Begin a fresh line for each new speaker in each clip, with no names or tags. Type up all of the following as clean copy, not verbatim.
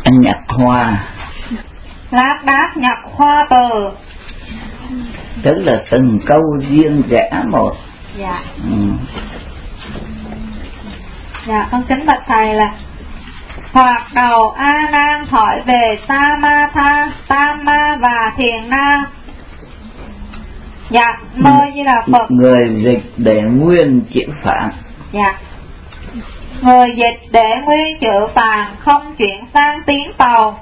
Anh nhặt hoa.
Lác đác nhặt hoa từ.
Tức là từng câu riêng rẽ một.
Dạ. Dạ, con kính bạch thầy là thoạt đầu A Nan hỏi về Samatha, Tama và Thiền Na. Dạ, mơ như là Phật.
Người dịch để nguyên chữ Phạn.
Dạ. Người dịch để nguyên chữ Phạn không chuyển sang tiếng Tàu.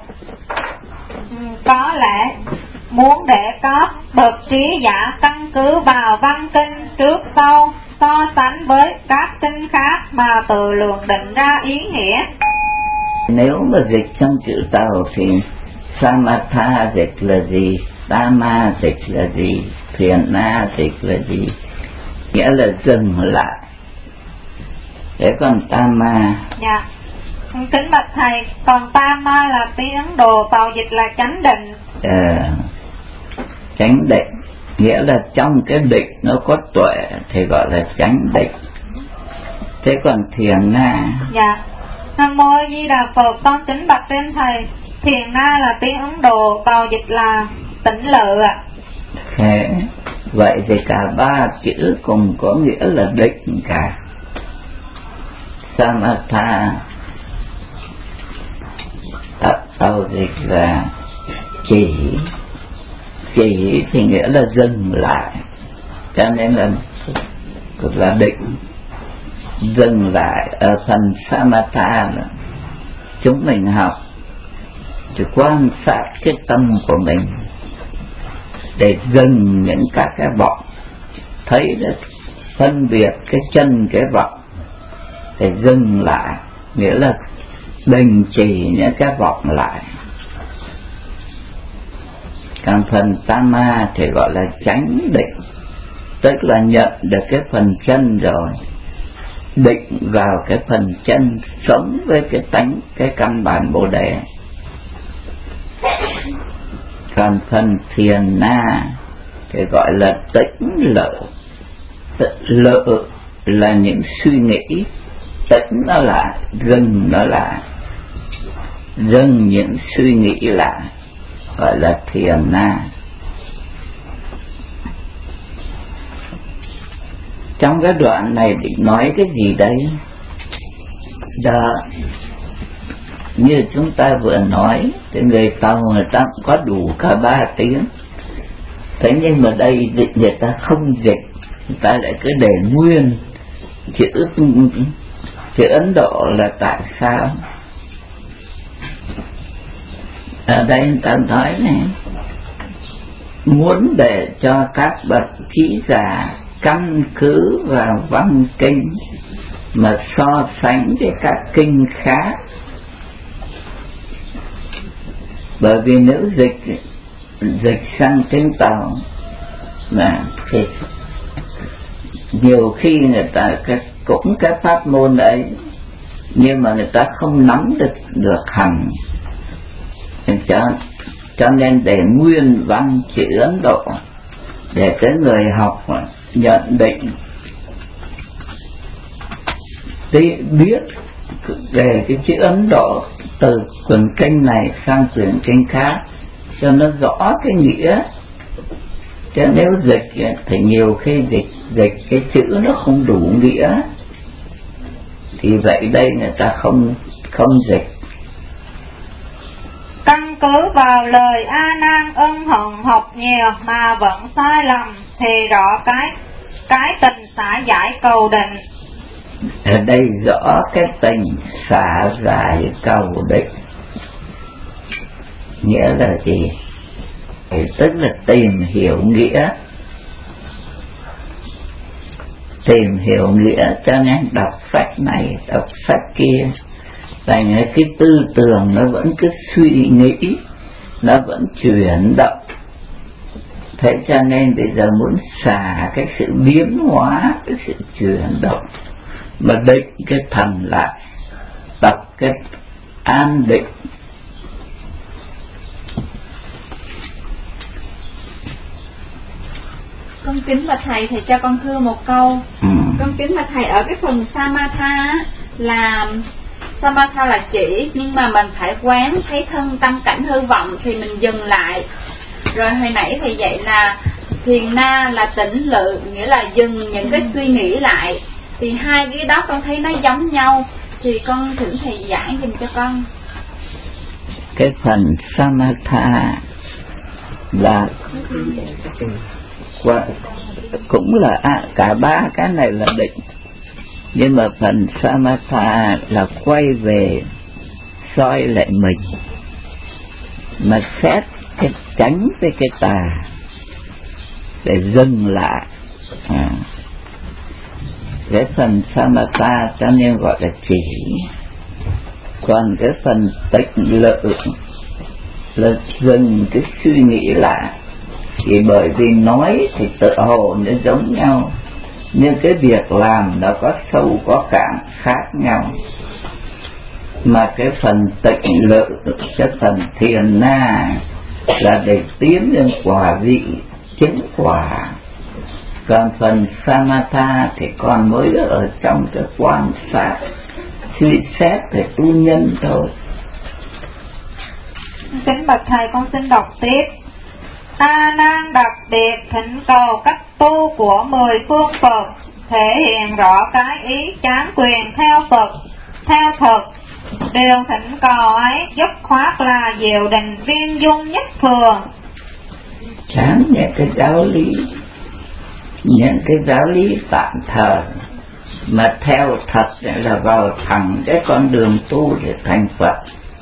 Có lẽ muốn để có bậc trí giả căn cứ vào văn kinh trước sau, so sánh với các kinh khác mà tự lượng định ra ý nghĩa.
Nếu mà dịch trong chữ Tàu thì Samatha dịch là gì, Tama dịch là gì, Thiền Na dịch là gì? Nghĩa là dừng lại. Thế còn Tama?
Dạ, kính bạch thầy, còn Tama là tiếng Ấn Độ, Tàu dịch là chánh định.
Chánh định nghĩa là trong cái định nó có tuệ thì gọi là chánh định. Thế còn Thiền Na?
Dạ, Nam Mô A Di Đà Phật, con kính bạch trên thầy, Thiền Na là tiếng Ấn Độ, Tàu dịch là tỉnh lự ạ.
Thế vậy thì cả ba chữ cùng có nghĩa là định cả. Samatha Tàu dịch là chỉ thì nghĩa là dừng lại, cho nên là định. Dừng lại ở phần Samatha là chúng mình học chỉ quan sát cái tâm của mình để dừng những các cái vọng, thấy được phân biệt cái chân cái vọng để dừng lại, nghĩa là đình chỉ những cái vọng lại. Còn phần Tama thì gọi là chánh định, tức là nhận được cái phần chân rồi, định vào cái phần chân, sống với cái tánh, cái căn bản Bồ Đề. Còn phần Thiền Na thì gọi là tĩnh lự. Lự là những suy nghĩ, tĩnh nó lại, dừng nó lại, dừng những suy nghĩ lại, gọi là Thiền Na. Trong cái đoạn này định nói cái gì đây? Đó, như chúng ta vừa nói, thì người Tàu người ta cũng có đủ cả ba tiếng. Thế nhưng mà đây người ta không dịch, người ta lại cứ để nguyên chữ Ấn Độ là tại sao? Ở đây người ta nói này, muốn để cho các bậc trí giả căn cứ vào văn kinh mà so sánh với các kinh khác. Bởi vì nếu dịch sang tiếng Tàu mà thì nhiều khi người ta cũng cái pháp môn ấy, nhưng mà người ta không nắm được hẳn, cho nên để nguyên văn chữ Ấn Độ để cái người học nhận định biết về cái chữ Ấn Độ từ quyển kinh này sang quyển kinh khác cho nó rõ cái nghĩa. Chứ nếu dịch thì nhiều khi dịch cái chữ nó không đủ nghĩa, thì vậy đây người ta không dịch.
Căn cứ vào lời A Nan ân hận học nhiều mà vẫn sai lầm thì rõ cái tình xả giải cầu định.
Ở đây rõ cái tình xả giải cầu định nghĩa là gì? Tức là tìm hiểu nghĩa, cho nên đọc sách này đọc sách kia, thành cái tư tưởng nó vẫn cứ suy nghĩ, nó vẫn chuyển động. Thế cho nên bây giờ muốn xả cái sự biến hóa, cái sự chuyển động, mà định cái thần lại, tập cái an định.
Con kính bạch thầy, thầy cho con thưa một câu. Con kính bạch thầy, ở cái phần Samatha là Samatha là chỉ, nhưng mà mình phải quán thấy thân tâm cảnh hư vọng thì mình dừng lại. Rồi hồi nãy thì vậy là thiền na là tỉnh lự, nghĩa là dừng những cái suy nghĩ lại. Thì hai cái đó con thấy nó giống nhau, thì con thỉnh thầy giải dùm cho con.
Cái phần Samatha là cũng là cả ba cái này là định, nhưng mà phần Samatha là quay về soi lại mình mà xét cái tránh với cái tà để dừng lại. Cái phần Samatha cho nên gọi là chỉ. Còn cái phần tịnh lự là dừng cái suy nghĩ lại. Thì bởi vì nói thì tự hồ nó giống nhau, nhưng cái việc làm nó có sâu có cạn khác nhau. Mà cái phần tịnh lự, cái phần thiền na là để tiến lên quả vị chứng quả. Còn phần Samatha thì còn mới ở trong cái quan sát suy xét về tu nhân thôi.
Kính bạch thầy, con xin đọc tiếp. A Nan đặc biệt thỉnh cầu cách tu của 10 phương Phật, thể hiện rõ cái ý chán quyền theo Phật, theo thực. Điều thỉnh cầu ấy dứt khoát là diệu định viên dung nhất thường.
Chán những cái giáo lý, những cái giáo lý tạm thời, mà theo thật là vào thẳng cái con đường tu để thành Phật.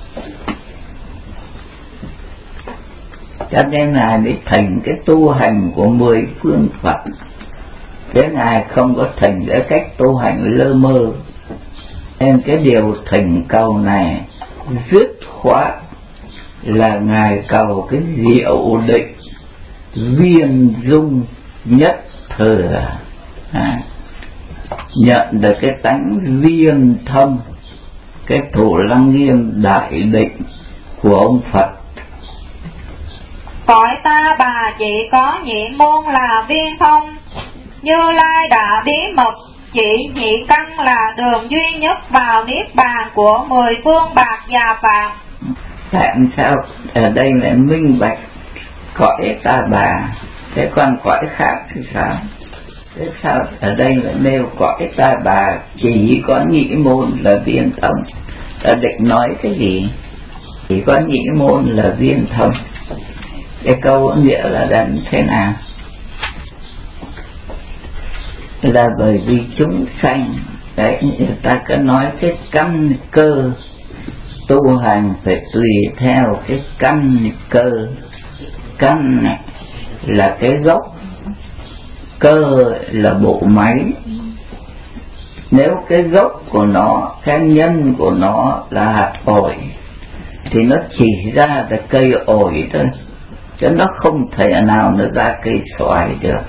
Cho nên Ngài mới thành cái tu hành của 10 phương Phật, chứ Ngài không có thành cái cách tu hành lơ mơ. Nên cái điều thỉnh cầu này dứt khoát là Ngài cầu cái diệu định viên dung nhất thừa, nhận được cái tánh viên thông, cái Thủ Lăng Nghiêm đại định của ông Phật.
Cõi ta bà chỉ có nhị môn là viên thông, Như Lai đã bí mật chỉ nhị căn là đường duy nhất vào niết bàn của 10 phương bạc già phạm.
Tại sao ở đây lại minh bạch cõi ta bà, thế còn cõi khác thì sao? Thế sao ở đây lại nêu cõi ta bà chỉ có nhị môn là viên thông? Ở định nói cái gì? Chỉ có nhị môn là viên thông. Cái câu nghĩa là thế nào? Là bởi vì chúng sanh đấy, người ta cứ nói cái căn cơ tu hành phải tùy theo cái căn cơ. Căn này là cái gốc, cơ là bộ máy. Nếu cái gốc của nó, cái nhân của nó là hạt ổi thì nó chỉ ra là cây ổi thôi, chứ nó không thể nào nó ra cây xoài được.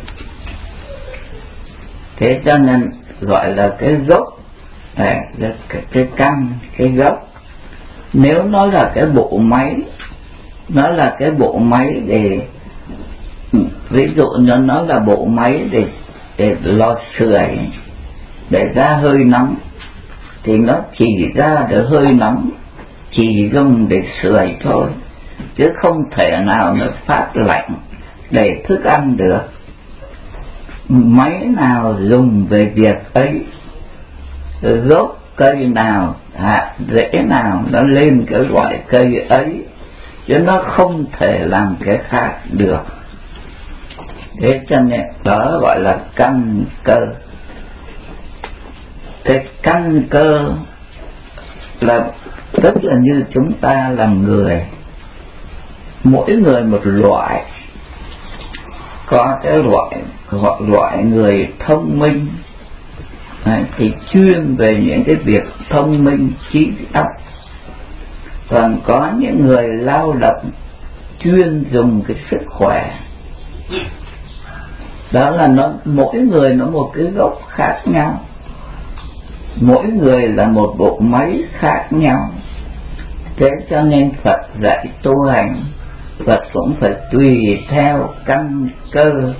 Thế cho nên gọi là cái gốc, cái căn, cái gốc. Nếu nó là cái bộ máy, nó là cái bộ máy để, ví dụ như nó là bộ máy để lò sưởi, để ra hơi nóng, thì nó chỉ ra được hơi nóng, chỉ dùng để sưởi thôi, chứ không thể nào nó phát lạnh để thức ăn được. Máy nào dùng về việc ấy, gốc cây nào, hạt rễ nào nó lên cái loại cây ấy, chứ nó không thể làm cái khác được. Thế cho nên đó gọi là căn cơ. Cái căn cơ là tức là như chúng ta là người, mỗi người một loại. Có cái loại người thông minh thì chuyên về những cái việc thông minh trí óc, còn có những người lao động chuyên dùng cái sức khỏe. Đó là mỗi người nó một cái gốc khác nhau, mỗi người là một bộ máy khác nhau. Thế cho nên Phật dạy tu hành, Phật cũng phải tùy theo căn cơ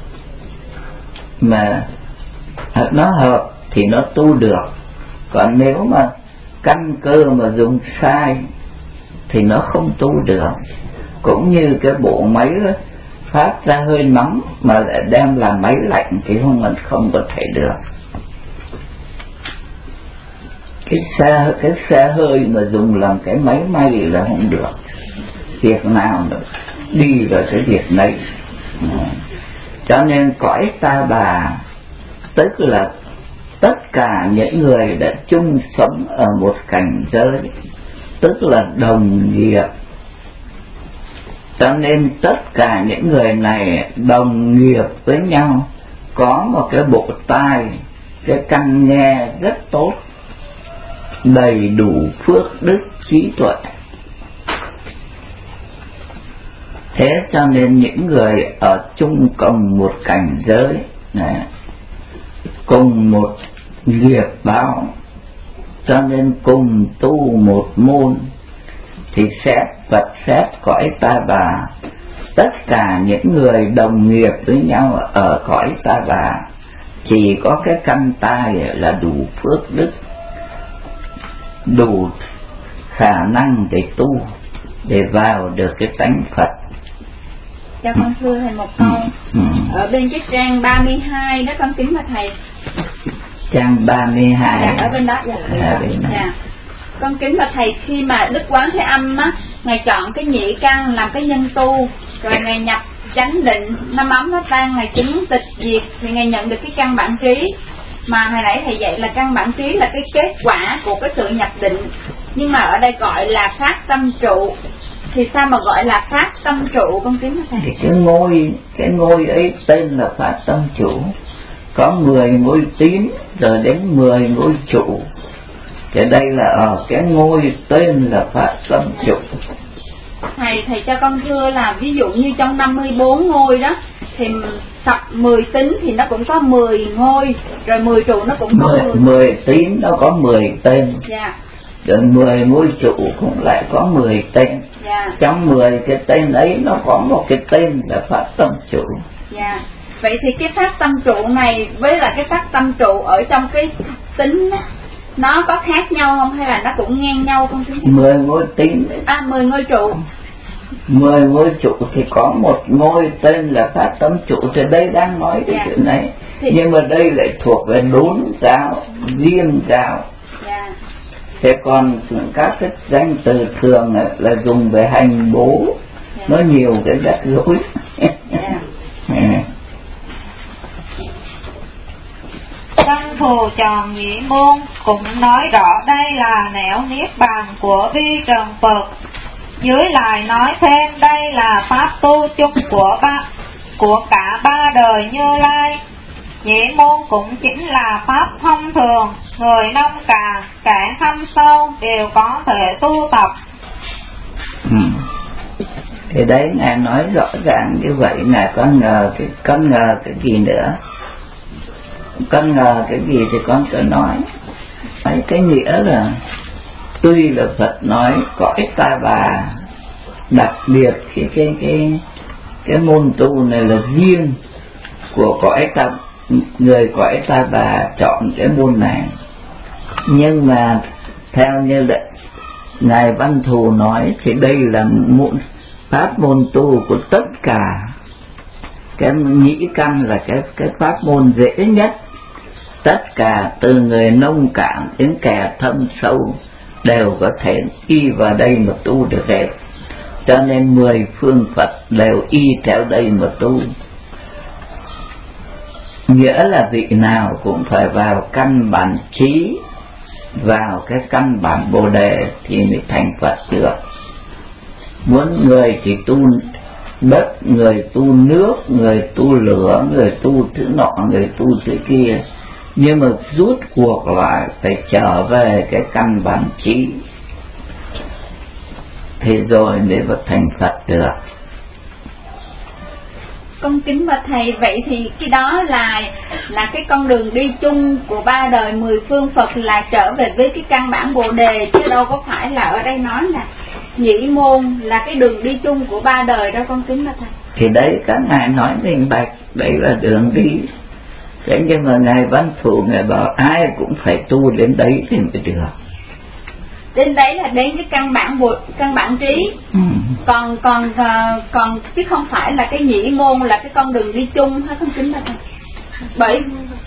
mà nó hợp thì nó tu được. Còn nếu mà căn cơ mà dùng sai thì nó không tu được. Cũng như cái bộ máy phát ra hơi nóng mà lại đem làm máy lạnh thì không có thể được. Cái xe hơi mà dùng làm cái máy may là không được. Việc nào nữa đi vào cái việc này. Cho nên cõi ta bà tức là tất cả những người đã chung sống ở một cảnh giới, tức là đồng nghiệp. Cho nên tất cả những người này đồng nghiệp với nhau, có một cái bộ tai, cái căn nghe rất tốt, đầy đủ phước đức trí tuệ. Thế cho nên những người ở chung cùng một cảnh giới này, cùng một nghiệp báo, cho nên cùng tu một môn, thì xét Phật xét cõi ta bà, tất cả những người đồng nghiệp với nhau ở cõi ta bà chỉ có cái căn tai là đủ phước đức, đủ khả năng để tu, để vào được cái tánh Phật.
Cho con thưa thầy một câu. Ở bên cái trang 32 đó con kính mà thầy.
Trang 32.
Dạ, ở bên đó. Dạ. Con kính mà thầy, khi mà Đức Quán Thế Âm á, Ngài chọn cái nhị căn làm cái nhân tu, rồi Ngài nhập chánh định, năm ấm nó tan, Ngài chứng tịch diệt, thì Ngài nhận được cái căn bản trí. Mà hồi nãy thầy dạy là căn bản trí là cái kết quả của cái sự nhập định, nhưng mà ở đây gọi là phát tâm trụ. Thì sao mà gọi là phát tâm trụ con kính thầy?
Thì cái ngôi ấy tên là phát tâm trụ. Có 10 ngôi tín rồi đến 10 ngôi trụ. Cái đây là ở cái ngôi tên là phát tâm trụ.
Thầy cho con thưa là ví dụ như trong 54 ngôi đó, thì tập 10 tín thì nó cũng có 10 ngôi, rồi 10 trụ nó cũng có
10 tín nó có 10 tên.
Dạ.
Rồi 10 ngôi trụ cũng lại có 10 tên.
Dạ.
Trong 10 cái tên ấy nó có một cái tên là phát tâm trụ.
Dạ. Vậy thì cái phát tâm trụ này với lại cái phát tâm trụ ở trong cái tính nó có khác nhau không, hay là nó cũng ngang nhau không?
10 ngôi tín.
10 ngôi trụ.
10 ngôi trụ thì có một ngôi tên là phát tâm trụ, thì đây đang nói cái chuyện này. Nhưng mà đây lại thuộc về đốn giáo, riêng giáo. Thế còn các cái danh từ thường là dùng về hành bố, nó nhiều cái rắc rối.
Tăng Phù Tròn Nhị Môn cũng nói rõ đây là nẻo niết bàn của vi trần Phật. Dưới lại nói thêm đây là pháp tu chung của cả ba đời Như Lai. Nhị môn cũng chính là pháp thông thường, người nông cạn, kẻ thâm sâu đều có thể tu tập.
Thì đấy Ngài nói rõ ràng như vậy, là con ngờ cái gì nữa, con ngờ cái gì thì con cứ nói. Đấy, cái nghĩa là tuy là Phật nói cõi ta bà, đặc biệt cái môn tu này là riêng của cõi ta, người cõi ta bà chọn cái môn này. Nhưng mà theo như là Ngài Văn Thù nói thì đây là pháp môn tu của tất cả. Cái nhĩ căn là cái pháp môn dễ nhất. Tất cả từ người nông cạn đến kẻ thâm sâu đều có thể y vào đây mà tu được hết. Cho nên 10 phương Phật đều y theo đây mà tu. Nghĩa là vị nào cũng phải vào căn bản trí, vào cái căn bản Bồ Đề thì mới thành Phật được. Muốn người thì tu đất, người tu nước, người tu lửa, người tu thứ nọ, người tu thứ kia, nhưng mà rút cuộc lại phải trở về cái căn bản trí, thì rồi mới thành Phật được.
Con kính bạch thầy, vậy thì cái đó là cái con đường đi chung của ba đời 10 phương Phật, là trở về với cái căn bản Bồ Đề, chứ đâu có phải là ở đây nói là nhĩ môn là cái đường đi chung của ba đời đâu con kính bạch thầy.
Thì đấy các ngài nói minh bạch, đấy là đường đi. Thế nhưng mà Ngài Văn Thù Ngài bảo ai cũng phải tu đến đấy thì mới được.
đến đấy là đến cái căn bản trí. Còn chứ không phải là cái nhĩ môn là cái con đường đi chung hay không kính thưa. Bởi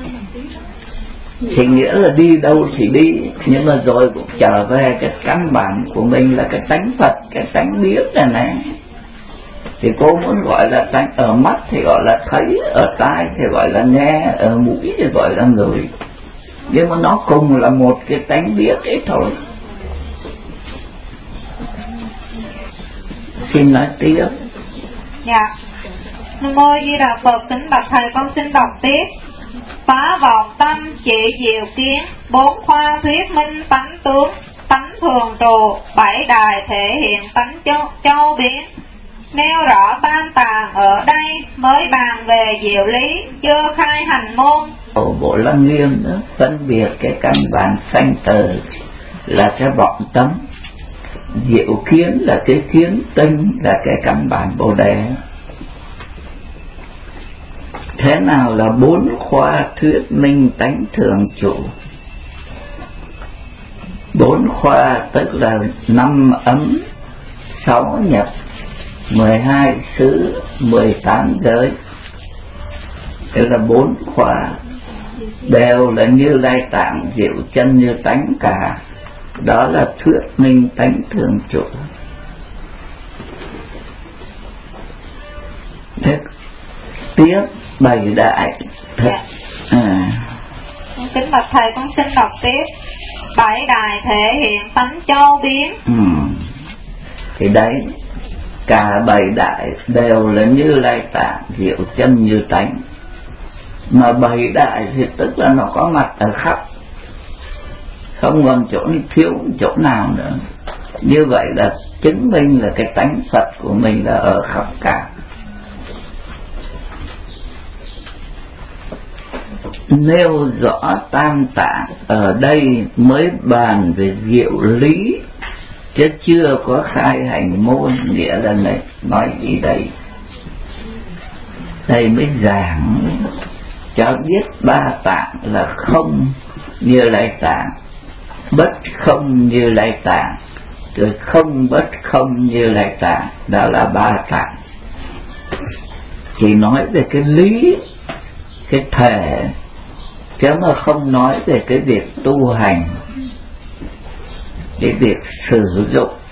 thì nghĩa là đi đâu thì đi, nhưng mà rồi cũng trở về cái căn bản của mình là cái tánh Phật, cái tánh biết này. Thì cô muốn gọi là tánh ở mắt thì gọi là thấy, ở tai thì gọi là nghe, ở mũi thì gọi là ngửi, nhưng mà nó cùng là một cái tánh biết ấy thôi. Xin nói tiếp.
Dạ. Nam mô Di Đà Phật. Kính bạch thầy, con xin đọc tiếp. Phá vọng tâm trị diệu kiến, 4 khoa thuyết minh tánh tướng, tánh thường trụ, 7 đài thể hiện tánh châu biến. Nêu rõ tam tạng ở đây mới bàn về diệu lý, chưa khai hành môn.
Bộ Lăng Nghiêm nữa phân biệt cái căn bản sanh tử là cái vọng tâm, diệu kiến là cái kiến tinh, là cái căn bản Bồ Đề. Thế nào là 4 khoa thuyết minh tánh thường trụ? 4 khoa tức là 5 ấm, 6 nhập, 12 xứ, 18 giới. Thế là 4 khoa đều là Như Lai Tạng diệu chân như tánh cả. Đó là thuyết minh tánh thường trụ. Thế tiếp 7 đại thật.
Kính bạch thầy, con xin đọc tiếp. 7 đài thể hiện tánh châu biến.
Thì đấy, cả 7 đại đều là Như Lai Tạng diệu chân như tánh. Mà 7 đại thì tức là nó có mặt ở khắp, không còn chỗ thiếu chỗ nào nữa. Như vậy là chứng minh là cái tánh Phật của mình là ở khắp cả. Nêu rõ tam tạng ở đây mới bàn về diệu lý, chứ chưa có khai hành môn. Nghĩa là này, nói gì đây? Đây mới giảng cho biết 3 tạng là không Như Lai Tạng, bất không Như Lai Tạng, rồi không bất không Như Lai Tạng. Đó là 3 tạng. Chỉ nói về cái lý, cái thể, chứ mà không nói về cái việc tu hành, cái việc sử dụng